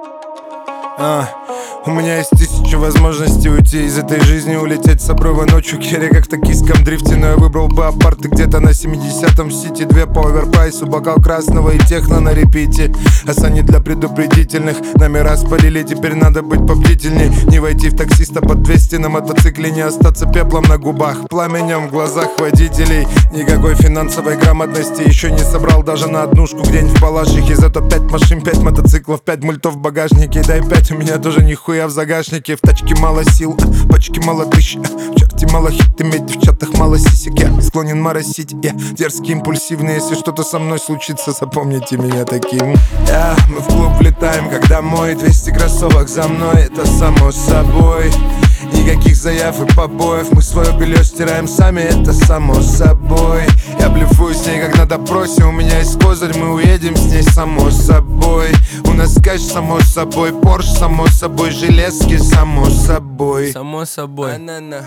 У меня есть тысячи возможностей уйти из этой жизни, улететь с обрыва ночью Керри, как в токийском дрифте. Но я выбрал бы апарты где-то на 70-м Сити. 2 по оверпрайсу, бокал красного и техно на репите. Асани для предупредительных, номера спалили, теперь надо быть побдительней. Не войти в таксиста под 200 на мотоцикле, не остаться пеплом на губах, пламенем в глазах водителей. Никакой финансовой грамотности еще не собрал даже на однушку где-нибудь в Балашихе. Зато 5 машин, 5 мотоциклов, 5 мультов в багажнике. Дай 5, у меня тоже нихуя в загашнике. В тачке мало сил, пачки мало тысяч, в черте мало хит, иметь в чатах мало сисек. Я склонен моросить, я дерзкий, импульсивный. Если что-то со мной случится, запомните меня таким. Мы в клуб влетаем, когда мой 200 кроссовок за мной, это само собой. Никаких заяв и побоев, мы свое белье стираем сами, это само собой. Я блефую с ней как на допросе, у меня есть козырь, мы уедем с ней само собой. У нас кэш само собой, Порш само собой, железки само собой. Само собой. Анана,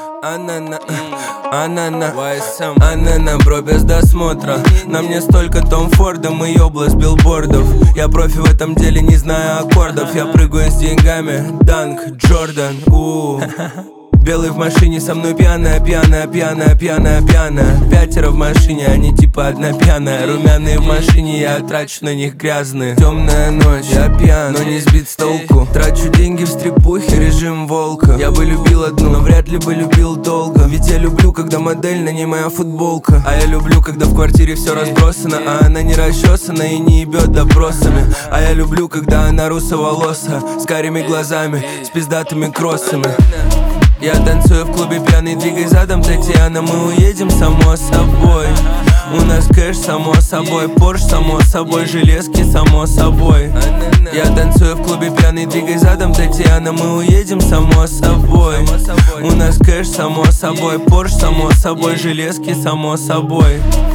Анана, бро, без досмотра. На мне столько Том Фордом и область билбордов. Я профи в этом деле, не знаю аккордов. Я прыгаю с деньгами, Данк, Джордан, Белый в машине, со мной пьяная, пьяная, пьяная, пьяная, пьяная. 5 в машине, они типа одна пьяная. Румяные в машине, я трачу на них грязные. Темная ночь, я пьян, но не сбит с толку. Трачу деньги в стрипухе, режим волка. Я бы любил одну, но вряд ли бы любил долго. Ведь я люблю, когда модель на ней моя футболка. А я люблю, когда в квартире все разбросано, а она не расчесана и не ебет допросами. А я люблю, когда она русоволоса, с карими глазами, с пиздатыми кроссами. Я танцую в клубе пьяный, двигай задом, Татьяна, мы уедем само собой. У нас кэш само собой, Порш само собой, железки само собой. Я танцую в клубе пьяный, двигай задом, Татьяна, мы уедем само собой. У нас кэш само собой, Порш само собой, железки само собой.